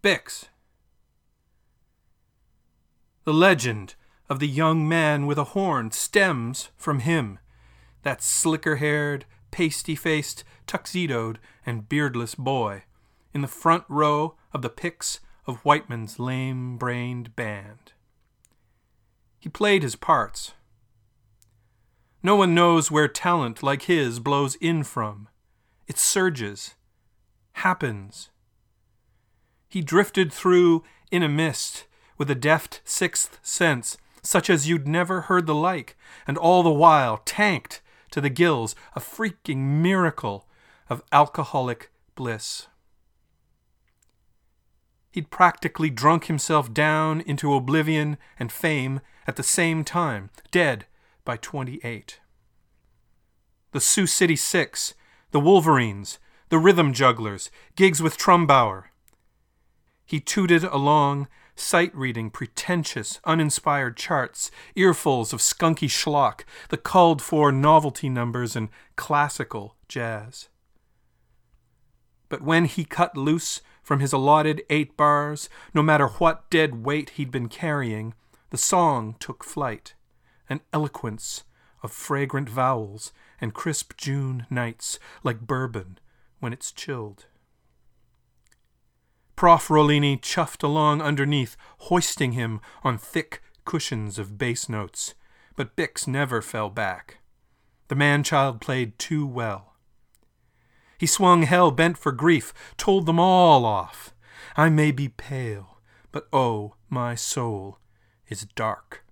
Bix. The legend of the young man with a horn stems from him, that slicker-haired, pasty-faced, tuxedoed, and beardless boy in the front row of the picks of Whiteman's lame-brained band. He played his parts. No one knows where talent like his blows in from. It surges, happens. He drifted through in a mist with a deft sixth sense, such as you'd never heard the like, and all the while tanked to the gills a freaking miracle of alcoholic bliss. He'd practically drunk himself down into oblivion and fame at the same time, dead by 28. The Sioux City Six, the Wolverines, the Rhythm Jugglers, gigs with Trumbauer. He tooted along, sight-reading pretentious, uninspired charts, earfuls of skunky schlock, the called-for novelty numbers and classical jazz. But when he cut loose from his allotted 8 bars, no matter what dead weight he'd been carrying, the song took flight, an eloquence of fragrant vowels and crisp June nights like bourbon when it's chilled. Prof. Rollini chuffed along underneath, hoisting him on thick cushions of bass notes, but Bix never fell back. The man-child played too well. He swung hell-bent for grief, told them all off. I may be pale, but oh, my soul is dark.